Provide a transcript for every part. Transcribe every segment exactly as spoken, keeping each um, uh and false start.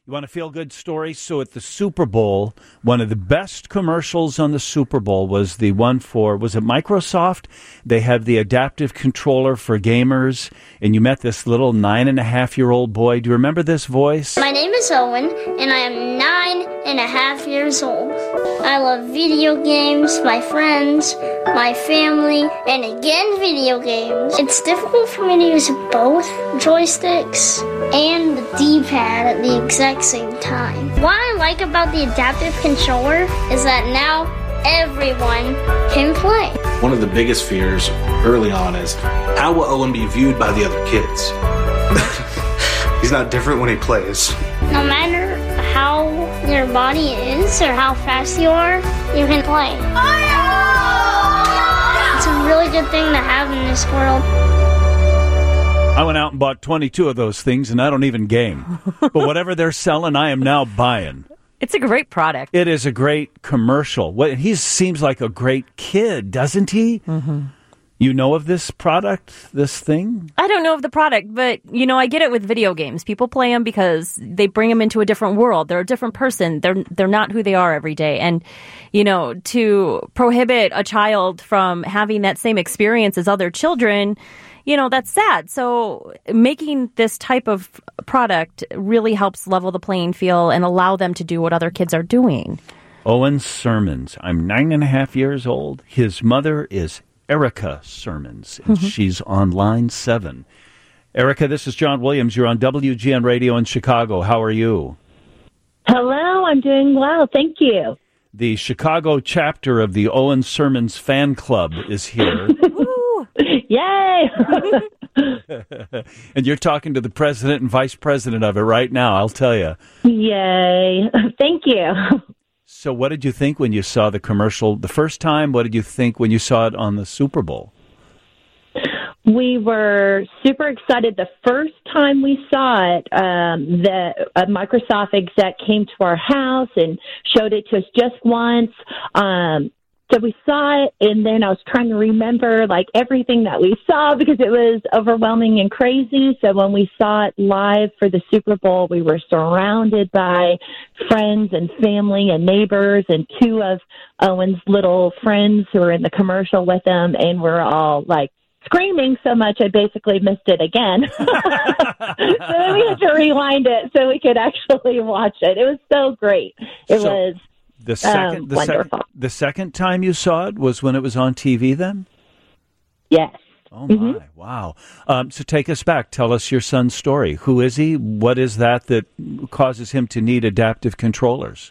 You want a feel-good story? So at the Super Bowl, one of the best commercials on the Super Bowl was the one for, was it Microsoft? They have the adaptive controller for gamers, and you met this little nine-and-a-half-year-old boy. Do you remember this voice? My name is Owen, and I am nine and a half years old. I love video games, my friends, my family, and again, video games. It's difficult for me to use both joysticks and the D-pad at the exact same time. What I like about the adaptive controller is that now everyone can play. One of the biggest fears early on is, how will Owen be viewed by the other kids? He's not different when he plays. No matter how your body is or how fast you are, you can play. It's a really good thing to have in this world. I went out and bought twenty-two of those things, and I don't even game. But whatever they're selling, I am now buying. It's a great product. It is a great commercial. What, he seems like a great kid, doesn't he? Mm-hmm. You know of this product, this thing? I don't know of the product, but, you know, I get it with video games. People play them because they bring them into a different world. They're a different person. They're they're not who they are every day. And, you know, to prohibit a child from having that same experience as other children, you know, that's sad. So making this type of product really helps level the playing field and allow them to do what other kids are doing. Owen Sermons. I'm nine and a half years old. His mother is Erica Sermons, and mm-hmm. she's on line seven. Erica, this is John Williams. You're on W G N Radio in Chicago. How are you? Hello, I'm doing well. Thank you. The Chicago chapter of the Owen Sermons fan club is here. Yay! And you're talking to the president and vice president of it right now, I'll tell you. Yay. Thank you. So what did you think when you saw the commercial the first time? What did you think when you saw it on the Super Bowl? We were super excited the first time we saw it. Um, the a Microsoft exec came to our house and showed it to us just once. Um, so we saw it, and then I was trying to remember like everything that we saw because it was overwhelming and crazy. So when we saw it live for the Super Bowl, we were surrounded by friends and family and neighbors, and two of Owen's little friends who were in the commercial with him, and we're all like screaming so much I basically missed it again. So then we had to rewind it so we could actually watch it. It was so great. It so was the second, um, the wonderful. Second, the second time you saw it was when it was on T V then? Yes. Oh, my. Mm-hmm. Wow. Um, so take us back. Tell us your son's story. Who is he? What is that that causes him to need adaptive controllers?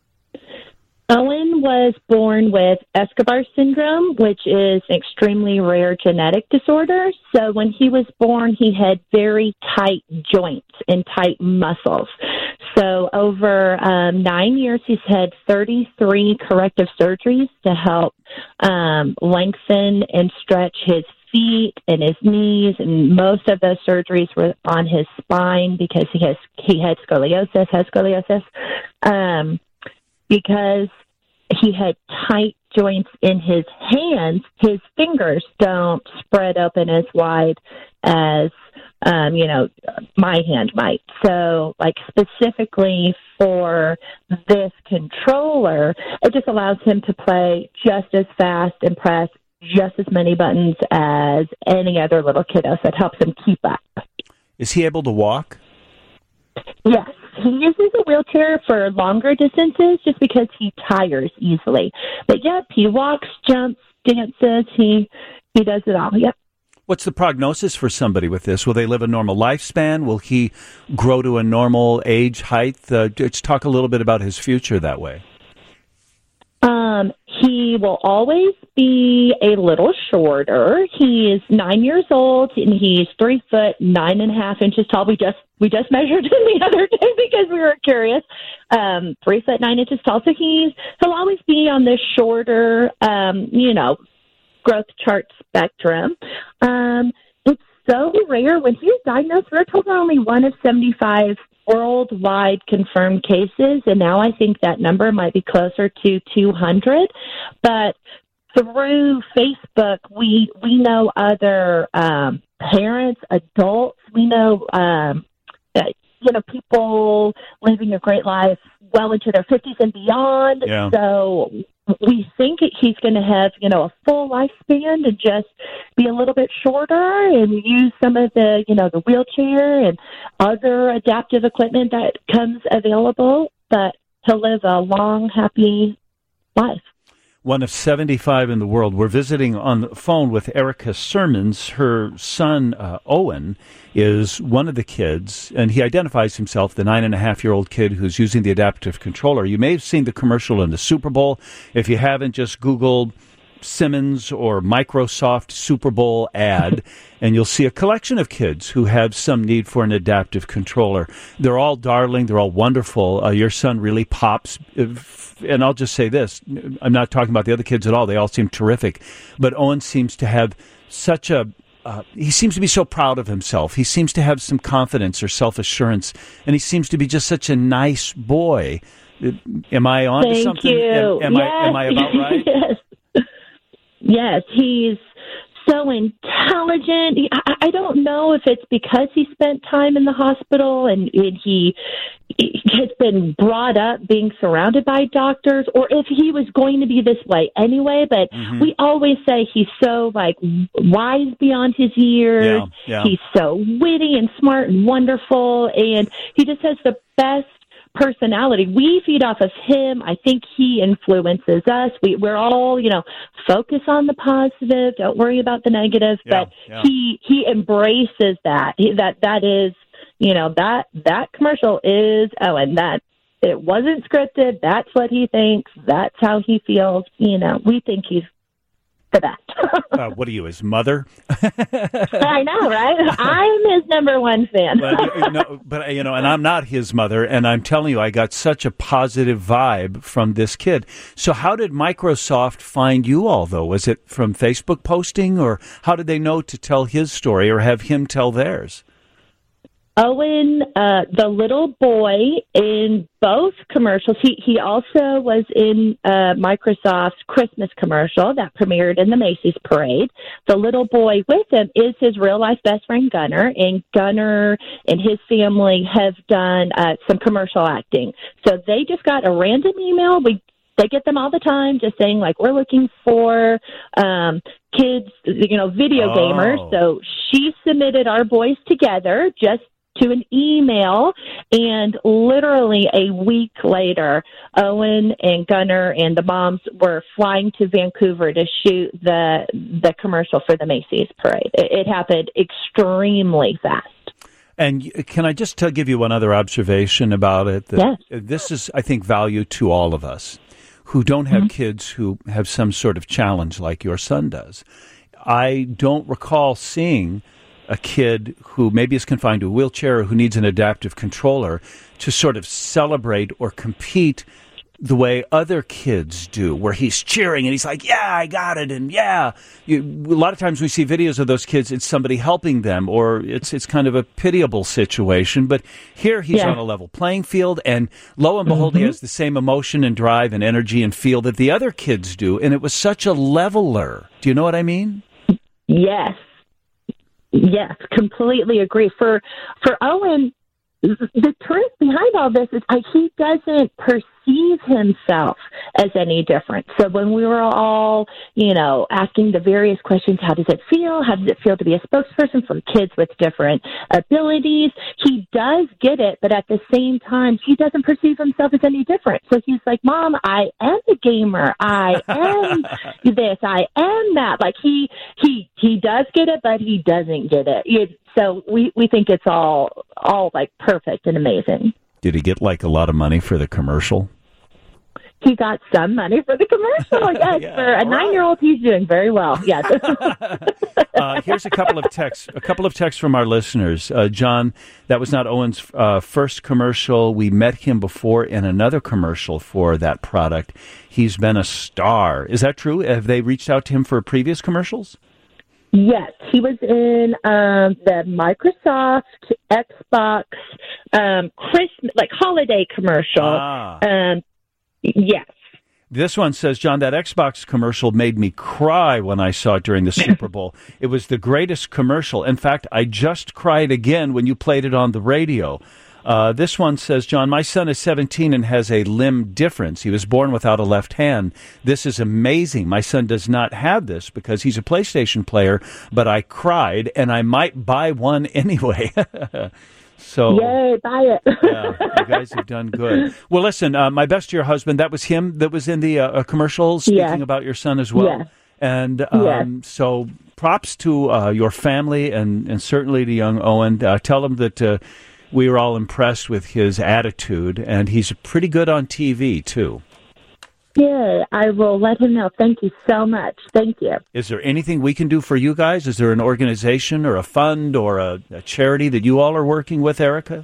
Owen was born with Escobar syndrome, which is an extremely rare genetic disorder. So when he was born, he had very tight joints and tight muscles. So over um, nine years, he's had thirty-three corrective surgeries to help um, lengthen and stretch his feet and his knees, and most of those surgeries were on his spine because he has he had scoliosis, has scoliosis. Um, Because he had tight joints in his hands, his fingers don't spread open as wide as, um, you know, my hand might. So, like, specifically for this controller, it just allows him to play just as fast and press just as many buttons as any other little kiddo, so it helps him keep up. Is he able to walk? Yes, he uses a wheelchair for longer distances just because he tires easily. But yep, he walks, jumps, dances. He he does it all. Yep. What's the prognosis for somebody with this? Will they live a normal lifespan? Will he grow to a normal age, height? Uh, let's talk a little bit about his future that way. Um, he will always be a little shorter. He is nine years old and he's three foot nine and a half inches tall. We just we just measured him the other day because we were curious. Um, three foot nine inches tall. So he's he'll always be on this shorter, um, you know, growth chart spectrum. Um, it's so rare. When he was diagnosed, we were told we're only one of seventy-five worldwide confirmed cases, and now I think that number might be closer to two hundred. But through Facebook, we we know other um, parents, adults. We know um, you know, people living a great life well into their fifties and beyond. Yeah. So we think he's going to have, you know, a full lifespan and just be a little bit shorter and use some of the, you know, the wheelchair and other adaptive equipment that comes available, but he'll live a long, happy life. One of seventy-five in the world. We're visiting on the phone with Erica Sermons. Her son, uh, Owen, is one of the kids, and he identifies himself, the nine-and-a-half-year-old kid who's using the adaptive controller. You may have seen the commercial in the Super Bowl. If you haven't, just Google Simmons or Microsoft Super Bowl ad, and you'll see a collection of kids who have some need for an adaptive controller. They're all darling. They're all wonderful. Uh, your son really pops. And I'll just say this. I'm not talking about the other kids at all. They all seem terrific. But Owen seems to have such a... Uh, he seems to be so proud of himself. He seems to have some confidence or self-assurance. And he seems to be just such a nice boy. Am I on to Thank something? you. Am, am, yes. I, am I about right? Yes. Yes, he's so intelligent. I, I don't know if it's because he spent time in the hospital and, and he, he has been brought up being surrounded by doctors, or if he was going to be this way anyway. But mm-hmm. we always say he's so like wise beyond his years. Yeah, yeah. He's so witty and smart and wonderful, and he just has the best personality. We feed off of him. I think he influences us. We, we're all, you know, focus on the positive. Don't worry about the negative. Yeah, but yeah. he he embraces that. He, that that is, you know, that that commercial is Owen. That it wasn't scripted. That's what he thinks. That's how he feels. You know, we think he's the best. uh, what are you, his mother? I know, right? I'm his number one fan. but, no, but, you know, and I'm not his mother, and I'm telling you, I got such a positive vibe from this kid. So how did Microsoft find you all, though? Was it from Facebook posting, or how did they know to tell his story or have him tell theirs? Owen, uh, the little boy in both commercials, he, he also was in uh, Microsoft's Christmas commercial that premiered in the Macy's parade. The little boy with him is his real-life best friend, Gunner, and Gunner and his family have done uh, some commercial acting. So they just got a random email. We They get them all the time, just saying, like, we're looking for um, kids, you know, video oh. gamers. So she submitted our boys together just to an email, and literally a week later, Owen and Gunner and the moms were flying to Vancouver to shoot the the commercial for the Macy's parade. It, it happened extremely fast. And can I just tell, give you one other observation about it? That yes. This is, I think, value to all of us who don't have mm-hmm. kids who have some sort of challenge like your son does. I don't recall seeing a kid who maybe is confined to a wheelchair or who needs an adaptive controller to sort of celebrate or compete the way other kids do, where he's cheering and he's like, yeah, I got it, and yeah. You, a lot of times we see videos of those kids, it's somebody helping them, or it's it's kind of a pitiable situation. But here he's yeah. on a level playing field, and lo and behold, mm-hmm. he has the same emotion and drive and energy and feel that the other kids do, and it was such a leveler. Do you know what I mean? Yes. Yes, completely agree. For for Owen, the truth behind all this is uh, he doesn't perceive himself as any different. So when we were all, you know, asking the various questions, how does it feel? How does it feel to be a spokesperson for kids with different abilities? He does get it, but at the same time, he doesn't perceive himself as any different. So he's like, Mom, I am a gamer. I am this. I am that. Like he, he, he does get it, but he doesn't get it. it so we, we think it's all, all like perfect and amazing. Did he get like a lot of money for the commercial? He got some money for the commercial. Yes, yeah, for a nine-year-old, he's doing very well. Yes. uh, here's a couple of texts. A couple of texts from our listeners. Uh, John, that was not Owen's uh, first commercial. We met him before in another commercial for that product. He's been a star. Is that true? Have they reached out to him for previous commercials? Yes, he was in um, the Microsoft Xbox um, Christmas, like holiday commercial. Ah. Um, yes. This one says, John, that Xbox commercial made me cry when I saw it during the Super Bowl. It was the greatest commercial. In fact, I just cried again when you played it on the radio. Uh, this one says, John, my son is seventeen and has a limb difference. He was born without a left hand. This is amazing. My son does not have this because he's a PlayStation player, but I cried, and I might buy one anyway. So, yay, buy it. Yeah, you guys have done good. Well, listen, uh, my best to your husband, that was him that was in the uh, commercial speaking yeah. about your son as well. Yeah. And um, yeah. so props to uh, your family and, and certainly to young Owen. Uh, tell him that uh, we were all impressed with his attitude, and he's pretty good on T V, too. Yeah, I will let him know. Thank you so much. Thank you. Is there anything we can do for you guys? Is there an organization or a fund or a, a charity that you all are working with, Erica?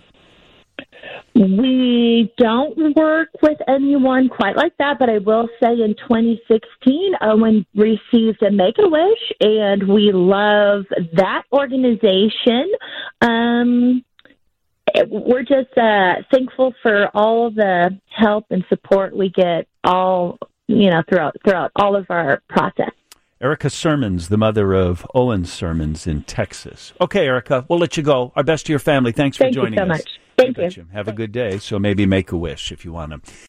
We don't work with anyone quite like that, but I will say in twenty sixteen, Owen received a Make-A-Wish, and we love that organization. Um, we're just uh, thankful for all the help and support we get all, you know, throughout throughout all of our process. Erica Sermons, the mother of Owen Sermons in Texas. Okay, Erica, we'll let you go. Our best to your family. Thanks for Thank joining you so us. much. Thank you. Have a good day. So maybe make a wish if you want to.